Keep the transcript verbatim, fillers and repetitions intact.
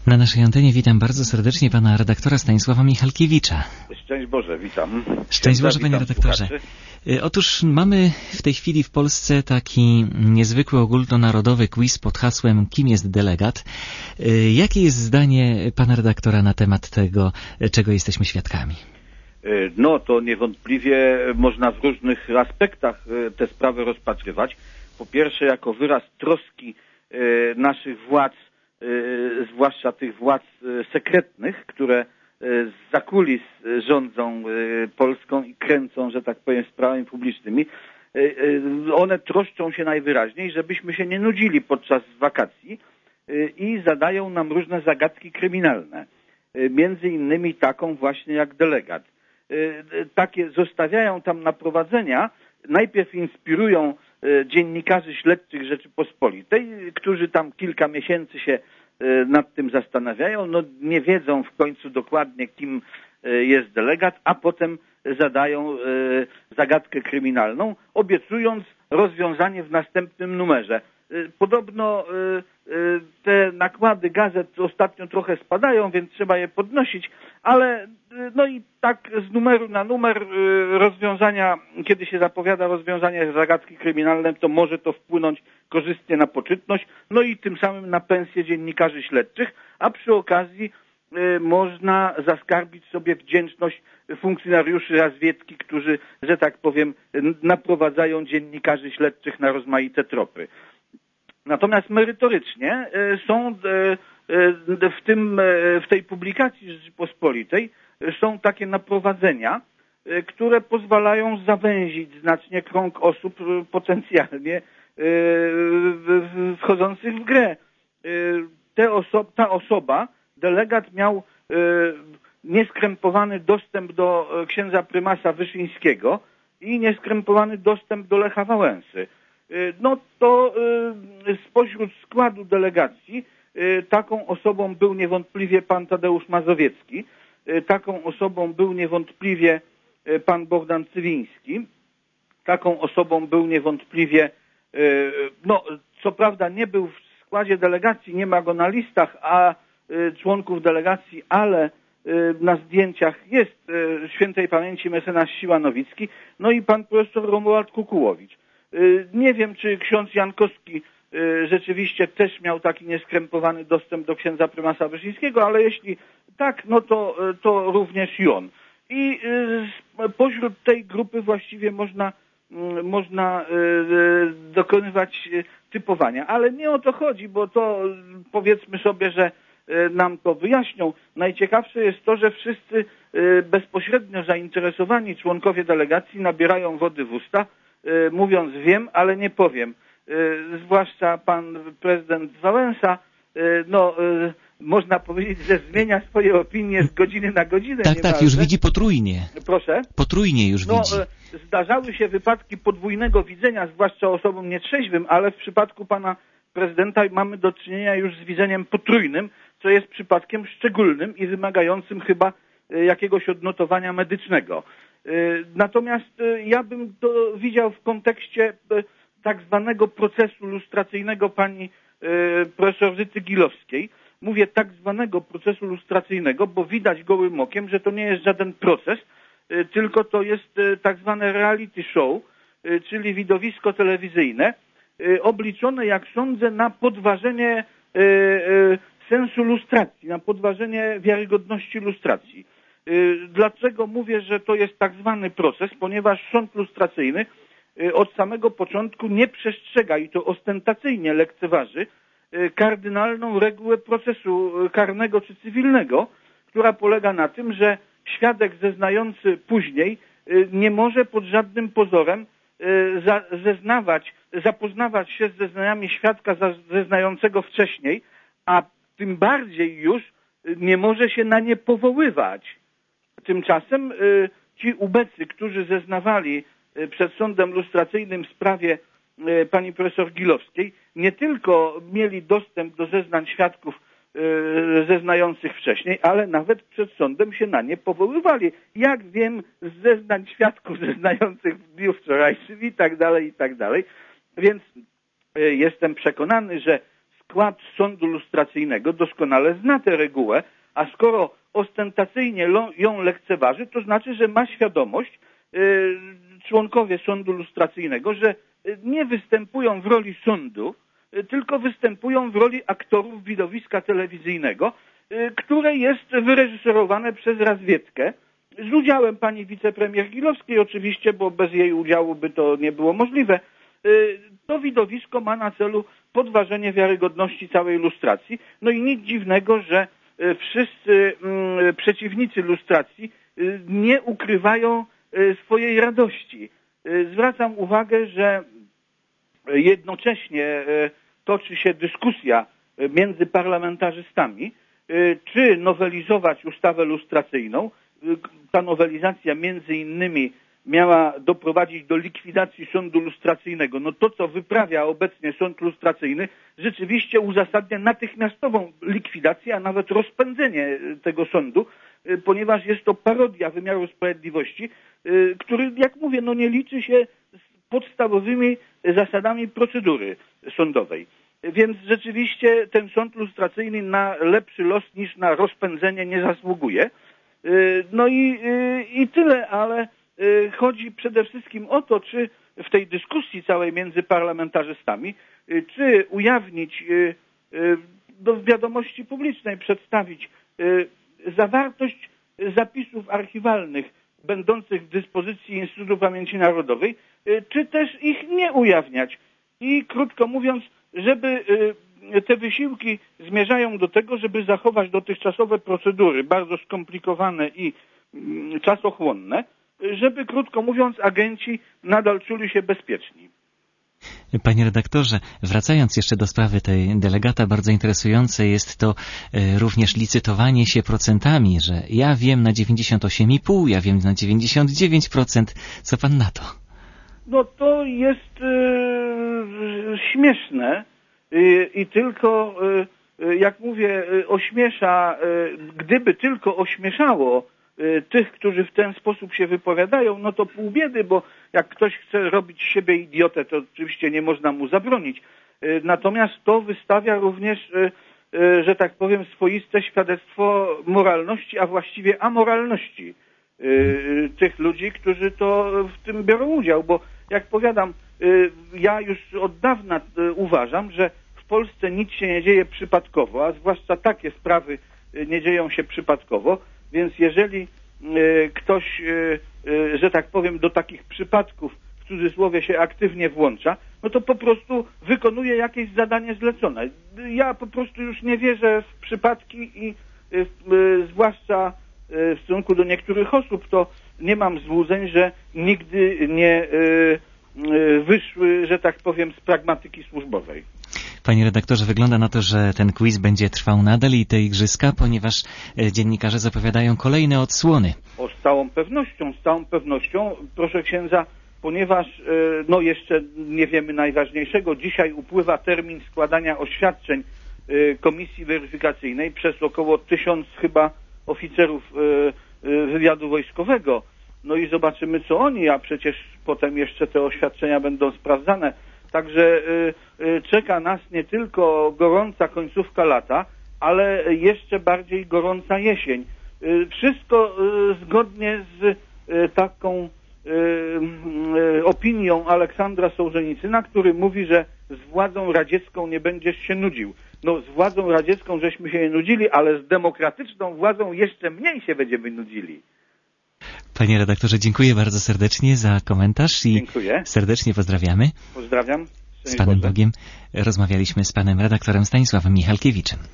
Na naszej antenie witam bardzo serdecznie pana redaktora Stanisława Michalkiewicza. Szczęść Boże, witam. Szczęść Boże, panie redaktorze. Słuchaczy. Otóż mamy w tej chwili w Polsce taki niezwykły ogólnonarodowy quiz pod hasłem Kim jest delegat? Jakie jest zdanie pana redaktora na temat tego, czego jesteśmy świadkami? No to niewątpliwie można w różnych aspektach te sprawy rozpatrywać. Po pierwsze jako wyraz troski naszych władz, zwłaszcza tych władz sekretnych, które z zakulis rządzą Polską i kręcą, że tak powiem, sprawami publicznymi. One troszczą się najwyraźniej, żebyśmy się nie nudzili podczas wakacji i zadają nam różne zagadki kryminalne. Między innymi taką właśnie jak delegat. Takie zostawiają tam naprowadzenia, najpierw inspirują dziennikarzy śledczych Rzeczypospolitej, którzy tam kilka miesięcy się nad tym zastanawiają, no nie wiedzą w końcu dokładnie, kim jest delegat, a potem zadają zagadkę kryminalną, obiecując rozwiązanie w następnym numerze. Podobno te nakłady gazet ostatnio trochę spadają, więc trzeba je podnosić, ale no i tak z numeru na numer rozwiązania, kiedy się zapowiada rozwiązanie zagadki kryminalnej, to może to wpłynąć korzystnie na poczytność, no i tym samym na pensję dziennikarzy śledczych, a przy okazji można zaskarbić sobie wdzięczność funkcjonariuszy razwiedki, którzy, że tak powiem, naprowadzają dziennikarzy śledczych na rozmaite tropy. Natomiast merytorycznie są w tym, w tej publikacji Rzeczypospolitej są takie naprowadzenia, które pozwalają zawęzić znacznie krąg osób potencjalnie wchodzących w grę. Te oso- ta osoba, delegat, miał nieskrępowany dostęp do księdza prymasa Wyszyńskiego i nieskrępowany dostęp do Lecha Wałęsy. No to spośród składu delegacji taką osobą był niewątpliwie pan Tadeusz Mazowiecki, taką osobą był niewątpliwie pan Bogdan Cywiński, taką osobą był niewątpliwie, no co prawda nie był w składzie delegacji, nie ma go na listach, a członków delegacji, ale na zdjęciach jest świętej pamięci mecenas Siła Nowicki, no i pan profesor Romuald Kukułowicz. Nie wiem, czy ksiądz Jankowski rzeczywiście też miał taki nieskrępowany dostęp do księdza prymasa Wyszyńskiego, ale jeśli tak, no to, to również i on. I pośród tej grupy właściwie można, można dokonywać typowania. Ale nie o to chodzi, bo to powiedzmy sobie, że nam to wyjaśnią. Najciekawsze jest to, że wszyscy bezpośrednio zainteresowani członkowie delegacji nabierają wody w usta, mówiąc wiem, ale nie powiem. Zwłaszcza pan prezydent Wałęsa, no można powiedzieć, że zmienia swoje opinie z godziny na godzinę. Tak, tak, już widzi potrójnie. Proszę? Potrójnie już no, widzi. Zdarzały się wypadki podwójnego widzenia, zwłaszcza osobom nietrzeźwym, ale w przypadku pana prezydenta mamy do czynienia już z widzeniem potrójnym, co jest przypadkiem szczególnym i wymagającym chyba jakiegoś odnotowania medycznego. Natomiast ja bym to widział w kontekście tak zwanego procesu lustracyjnego pani profesor Zyty Gilowskiej. Mówię tak zwanego procesu lustracyjnego, bo widać gołym okiem, że to nie jest żaden proces, tylko to jest tak zwane reality show, czyli widowisko telewizyjne, obliczone, jak sądzę, na podważenie sensu lustracji, na podważenie wiarygodności lustracji. Dlaczego mówię, że to jest tak zwany proces? Ponieważ sąd lustracyjny od samego początku nie przestrzega i to ostentacyjnie lekceważy kardynalną regułę procesu karnego czy cywilnego, która polega na tym, że świadek zeznający później nie może pod żadnym pozorem zeznawać, zapoznawać się z zeznaniami świadka zeznającego wcześniej, a tym bardziej już nie może się na nie powoływać. Tymczasem ci ubecy, którzy zeznawali przed sądem lustracyjnym w sprawie pani profesor Gilowskiej, nie tylko mieli dostęp do zeznań świadków zeznających wcześniej, ale nawet przed sądem się na nie powoływali. Jak wiem, z zeznań świadków zeznających w dniu wczorajszym i tak dalej, i tak dalej. Więc jestem przekonany, że skład sądu lustracyjnego doskonale zna tę regułę, a skoro ostentacyjnie ją lekceważy, to znaczy, że ma świadomość członkowie sądu lustracyjnego, że nie występują w roli sądu, tylko występują w roli aktorów widowiska telewizyjnego, które jest wyreżyserowane przez Razwiedkę, z udziałem pani wicepremier Gilowskiej oczywiście, bo bez jej udziału by to nie było możliwe. To widowisko ma na celu podważenie wiarygodności całej lustracji. No i nic dziwnego, że wszyscy przeciwnicy lustracji nie ukrywają swojej radości. Zwracam uwagę, że jednocześnie toczy się dyskusja między parlamentarzystami, czy nowelizować ustawę lustracyjną. Ta nowelizacja między innymi miała doprowadzić do likwidacji sądu lustracyjnego. No to, co wyprawia obecnie sąd lustracyjny, rzeczywiście uzasadnia natychmiastową likwidację, a nawet rozpędzenie tego sądu, ponieważ jest to parodia wymiaru sprawiedliwości, który, jak mówię, no nie liczy się z podstawowymi zasadami procedury sądowej. Więc rzeczywiście ten sąd lustracyjny na lepszy los niż na rozpędzenie nie zasługuje. No i, i tyle, ale chodzi przede wszystkim o to, czy w tej dyskusji całej między parlamentarzystami, czy ujawnić do wiadomości publicznej, przedstawić zawartość zapisów archiwalnych będących w dyspozycji Instytutu Pamięci Narodowej, czy też ich nie ujawniać. I krótko mówiąc, żeby te wysiłki zmierzają do tego, żeby zachować dotychczasowe procedury, bardzo skomplikowane i czasochłonne, żeby, krótko mówiąc, agenci nadal czuli się bezpieczni. Panie redaktorze, wracając jeszcze do sprawy tej delegata, bardzo interesujące jest to również licytowanie się procentami, że ja wiem na dziewięćdziesiąt osiem i pół, ja wiem na dziewięćdziesiąt dziewięć procent. Co pan na to? No to jest e, śmieszne e, i tylko, e, jak mówię, ośmiesza, e, gdyby tylko ośmieszało tych, którzy w ten sposób się wypowiadają, no to pół biedy, bo jak ktoś chce robić z siebie idiotę, to oczywiście nie można mu zabronić. Natomiast to wystawia również, że tak powiem, swoiste świadectwo moralności, a właściwie amoralności tych ludzi, którzy to w tym biorą udział, bo jak powiadam, ja już od dawna uważam, że w Polsce nic się nie dzieje przypadkowo, a zwłaszcza takie sprawy nie dzieją się przypadkowo. Więc jeżeli y, ktoś, y, y, że tak powiem, do takich przypadków w cudzysłowie się aktywnie włącza, no to po prostu wykonuje jakieś zadanie zlecone. Ja po prostu już nie wierzę w przypadki i y, y, zwłaszcza y, w stosunku do niektórych osób, to nie mam złudzeń, że nigdy nie y, y, wyszły, że tak powiem, z pragmatyki służbowej. Panie redaktorze, wygląda na to, że ten quiz będzie trwał nadal i te igrzyska, ponieważ dziennikarze zapowiadają kolejne odsłony. O, z całą pewnością, z całą pewnością, proszę księdza, ponieważ no jeszcze nie wiemy najważniejszego, dzisiaj upływa termin składania oświadczeń komisji weryfikacyjnej przez około tysiąc chyba oficerów wywiadu wojskowego. No i zobaczymy, co oni, a przecież potem jeszcze te oświadczenia będą sprawdzane. Także y, y, czeka nas nie tylko gorąca końcówka lata, ale jeszcze bardziej gorąca jesień. Y, wszystko y, zgodnie z y, taką y, y, opinią Aleksandra Sołżenicyna, który mówi, że z władzą radziecką nie będziesz się nudził. No z władzą radziecką żeśmy się nie nudzili, ale z demokratyczną władzą jeszcze mniej się będziemy nudzili. Panie redaktorze, dziękuję bardzo serdecznie za komentarz i dziękuję. Serdecznie pozdrawiamy. Pozdrawiam. Z Panem Bogiem rozmawialiśmy z panem redaktorem Stanisławem Michalkiewiczem.